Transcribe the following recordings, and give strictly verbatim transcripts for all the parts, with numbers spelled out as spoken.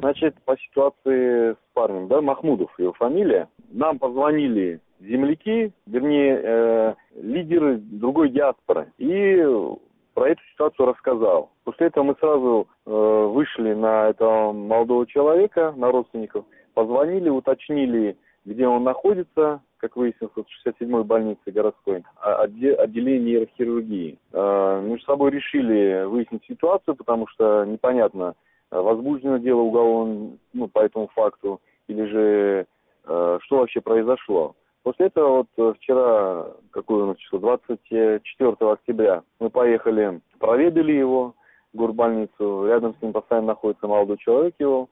Значит, по ситуации с парнем, да, Махмудов его фамилия, нам позвонили земляки, вернее, э, лидеры другой диаспоры, и про эту ситуацию рассказал. После этого мы сразу э, вышли на этого молодого человека, на родственников, позвонили, уточнили, где он находится, как выяснилось, в шестьдесят седьмой больнице городской, отделение нейрохирургии. Э, между собой решили выяснить ситуацию, потому что непонятно, возбуждено дело уголовное, ну, по этому факту, или же э, что вообще произошло. После этого вот вчера, какое у нас число, двадцать четвёртого октября, мы поехали, проведали его в горбольницу, рядом с ним постоянно находится молодой человек его.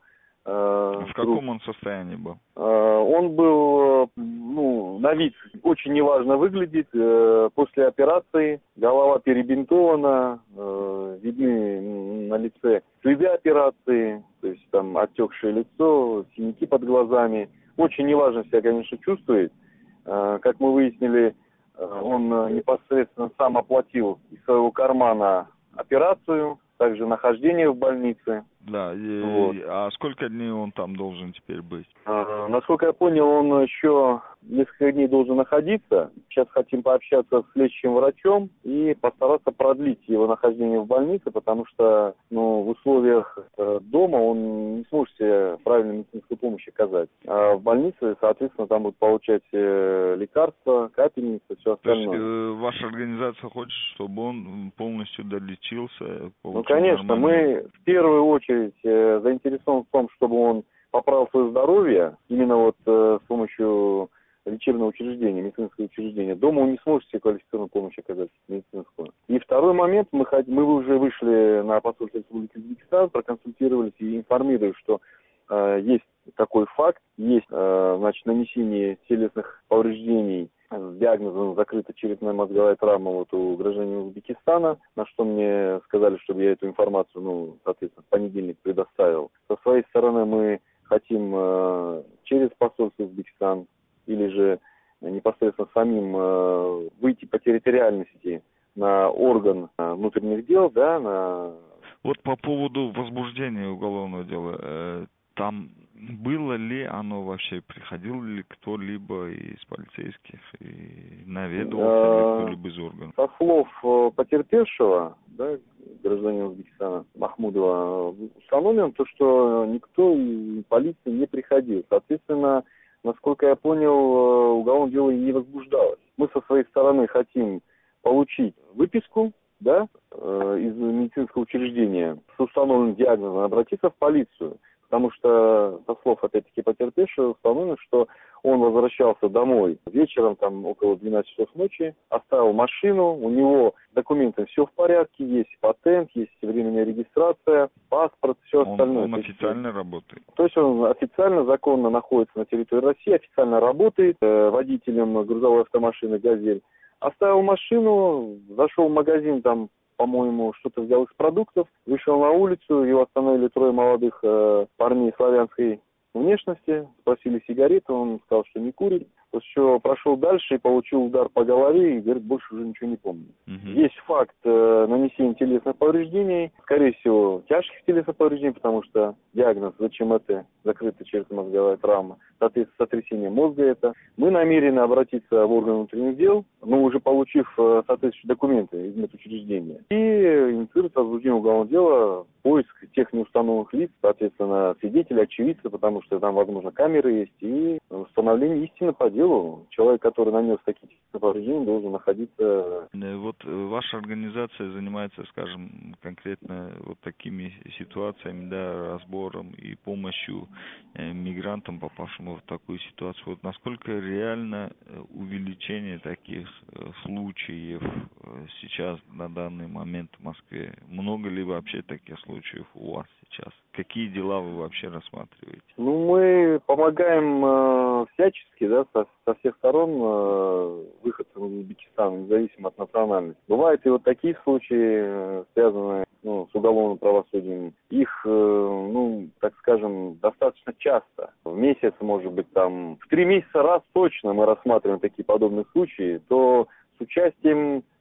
Э, в каком он состоянии был? Э, он был, ну, на вид очень неважно выглядит, э, после операции, голова перебинтована, э, видны на лице следы операции, то есть там отекшее лицо, синяки под глазами. Очень неважно себя, конечно, чувствует. Как мы выяснили, он непосредственно сам оплатил из своего кармана операцию, также нахождение в больнице. Да, и, вот. А сколько дней он там должен теперь быть? А, насколько я понял, он еще несколько дней должен находиться. Сейчас хотим пообщаться с лечащим врачом и постараться продлить его нахождение в больнице, потому что, ну, в условиях э, дома он не сможет себе правильной медицинской помощи оказать. А в больнице, соответственно, там будут получать э, лекарства, капельницы, все остальное. То есть э, ваша организация хочет, чтобы он полностью долечился? Ну, конечно, нормальную... мы в первую очередь э, заинтересованы в том, чтобы он поправил свое здоровье, именно вот э, с помощью лечебного учреждения, медицинского учреждения. Дома он не сможет себе квалифицированную помощь оказать медицинскую. И второй момент, мы, мы уже вышли на посольство Республики Узбекистан, проконсультировались и информировали, что э, есть такой факт, есть э, значит, нанесение телесных повреждений с диагнозом закрытая черепная мозговая травма вот у гражданина Узбекистана, на что мне сказали, чтобы я эту информацию, ну, соответственно, в понедельник предоставил. Со своей стороны мы хотим э, через посольство Узбекистан или же непосредственно самим э, выйти по территориальности на орган э, внутренних дел, да, на... Вот по поводу возбуждения уголовного дела, э, там было ли оно вообще, приходил ли кто-либо из полицейских и наведывался ли кто-либо из органов? Со слов потерпевшего, да, гражданина Узбекистана Махмудова, установлено то, что никто из полиции не приходил. Соответственно, насколько я понял, уголовное дело и не возбуждалось. Мы со своей стороны хотим получить выписку, да, из медицинского учреждения с установленным диагнозом, обратиться в полицию. Потому что, со слов, опять-таки, потерпевшего, установлено, что он возвращался домой вечером, там, около двенадцати часов ночи, оставил машину, у него с документами все в порядке, есть патент, есть временная регистрация, паспорт, все он, остальное. Он официально есть, работает? То есть он официально, законно находится на территории России, официально работает э, водителем грузовой автомашины «Газель». Оставил машину, зашел в магазин, там, по-моему, что-то взял из продуктов, вышел на улицу, его остановили трое молодых э, парней славянской внешности, спросили сигареты, он сказал, что не курит, после чего прошел дальше и получил удар по голове и, говорит, больше уже ничего не помнит. Uh-huh. Есть факт э, нанесения телесных повреждений, скорее всего, тяжких телесных повреждений, потому что диагноз ЗЧМТ, закрытая черепно-мозговая травма, соответственно, сотрясение мозга это. Мы намерены обратиться в органы внутренних дел, но уже получив э, соответствующие документы из медучреждения, и инициировать возбуждение уголовного дела, поиск тех неустановленных лиц, соответственно, свидетелей, очевидцев, потому что там, возможно, камеры есть, и установление истины по делу. Человек, который нанес такие повреждения, должен находиться... Вот ваша организация занимается, скажем, конкретно вот такими ситуациями, да, разбором и помощью э, мигрантам, попавшим в такую ситуацию. Вот насколько реально увеличение таких э, случаев э, сейчас, на данный момент в Москве? Много ли вообще таких случаев у вас сейчас? Какие дела вы вообще рассматриваете? Ну, мы помогаем э, всячески, да, со, со всех сторон э, выходцам из Узбекистана, независимо от национальности. Бывают и вот такие случаи, э, связанные, ну, с уголовным правосудием. Их, э, ну, так скажем, достаточно часто. В месяц, может быть, там, в три месяца раз точно мы рассматриваем такие подобные случаи, то с участием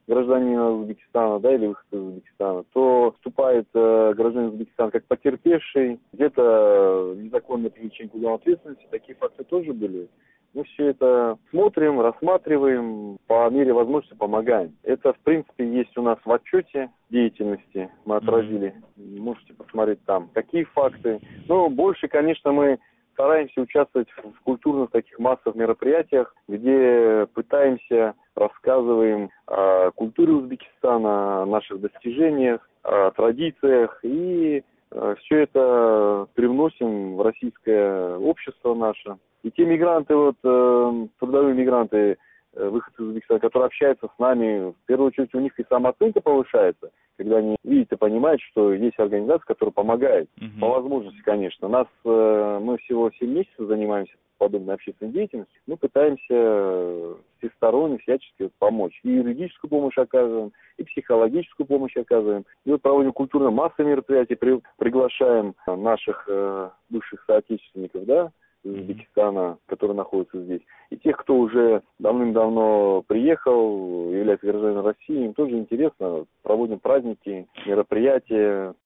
гражданина Узбекистана, да, или выход из Узбекистана, то вступает э, гражданин Узбекистана как потерпевший, где-то незаконное привлечение к уголовной ответственности, такие факты тоже были. Мы все это смотрим, рассматриваем, по мере возможности помогаем. Это, в принципе, есть у нас в отчете деятельности, мы отразили. Mm-hmm. Можете посмотреть там, какие факты. Но больше, конечно, мы стараемся участвовать в культурных таких массовых мероприятиях, где пытаемся, рассказываем о культуре Узбекистана, о наших достижениях, о традициях, и все это привносим в российское общество наше. И те мигранты, вот, э, трудовые мигранты, э, выходцы из Узбекистана, которые общаются с нами, в первую очередь у них и самооценка повышается, когда они видят и понимают, что есть организация, которая помогает. Uh-huh. По возможности, конечно. Нас, э, мы всего семь месяцев занимаемся подобной общественной деятельностью. Мы пытаемся всесторонне, всячески помочь. И юридическую помощь оказываем, и психологическую помощь оказываем. И вот проводим культурно-массовые мероприятия, при, приглашаем наших э, бывших соотечественников, да, из Узбекистана, которые находятся здесь. И тех, кто уже давным-давно приехал, является гражданином России, им тоже интересно. Проводим праздники, мероприятия,